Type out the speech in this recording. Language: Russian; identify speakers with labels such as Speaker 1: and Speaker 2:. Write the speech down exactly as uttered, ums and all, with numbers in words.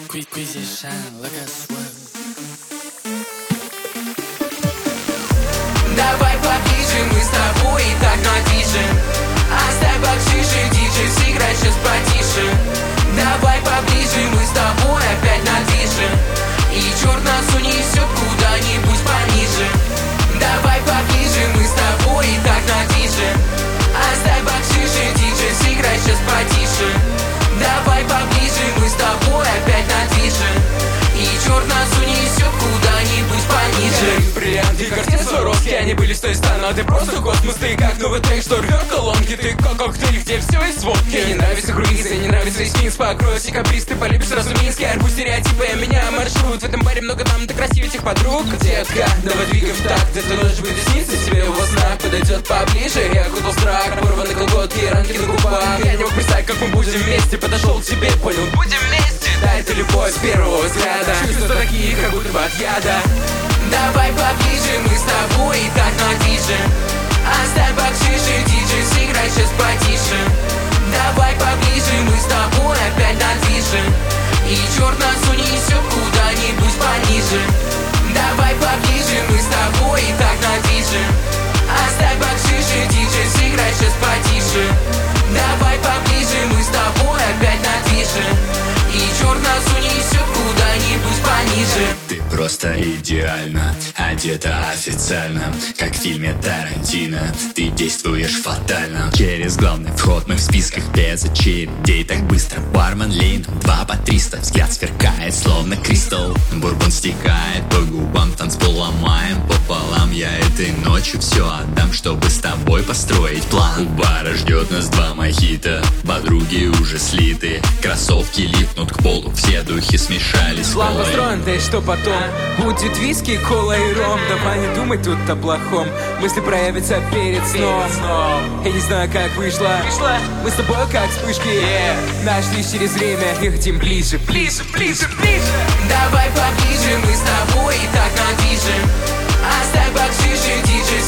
Speaker 1: Queasy shine like I swear.
Speaker 2: Давай поближе, мы с тобой и так напишем. Оставь бакшиши, диджей, сыграй сейчас потише. Давай поближе, мы с тобой опять надвижем. И черт нас унесет куда-нибудь пониже. Давай поближе, мы с тобой и так надвижем. Оставь бакшиши, диджей, сыграй сейчас потише. Давай поближе, мы с тобой опять надвижем. И черт нас унесет куда-нибудь пониже.
Speaker 3: Бриллианты, картины Сваровски, они были с той стороны. А ты просто космос, ты как новый трек, что рвет колонки. Ты как коктейль, где все из водки. Мне не нравится круиз, мне не нравится весь Минск. Покрой все каприз, ты полюбишь сразу Минск. Я рву стереотипы, я меняю маршрут. В этом баре много там, ты красивее тех подруг. Детка, давай двигай в такт. Где-то ночь будет сниться тебе его знак. Подойдет поближе, я окутал страх. Порваны колготки, ранки на губах. Я не мог представить, как мы будем вместе. Подошел к тебе, понял, будем вместе. Да, это любовь с первого взгляда. Чувства такие, как будто бы от яда.
Speaker 2: Давай поближе, мы с тобой и так надвижем. Оставь бакшиши, диджей, сыграй сейчас потише. Давай поближе, мы с тобой опять надвижем. И черт нас унесет куда-нибудь пониже. Давай поближе, мы с тобой и так надвижем. Оставь бакшиши, диджей, сыграй сейчас потише. Давай поближе, мы с тобой опять надвижем. И черт нас унесет куда-нибудь пониже.
Speaker 4: Ты просто идеально одета официально, как в фильме Тарантино. Ты действуешь фатально. Через главный вход мы в списках без очередей. Так быстро бармен лейн, два по триста. Взгляд сверкает, словно кристалл. Бурбон стекает по губам, танцпол ломаем пополам. Я этой ночью все отдам, чтобы с тобой построить план. У бара ждет нас два мохито, подруги уже слиты. Кроссовки липнут к полу, все духи смешались.
Speaker 3: План построен, да и что потом? Будет виски, кола и ром. Давай не думай тут о плохом. Мысли проявятся перед сном. Я не знаю, как вышло. Мы с тобой как вспышки. Нашлись через время и хотим ближе, ближе, ближе, ближе.
Speaker 2: Давай поближе, мы с тобой и так надвижем. Оставь бакшиши, диджей,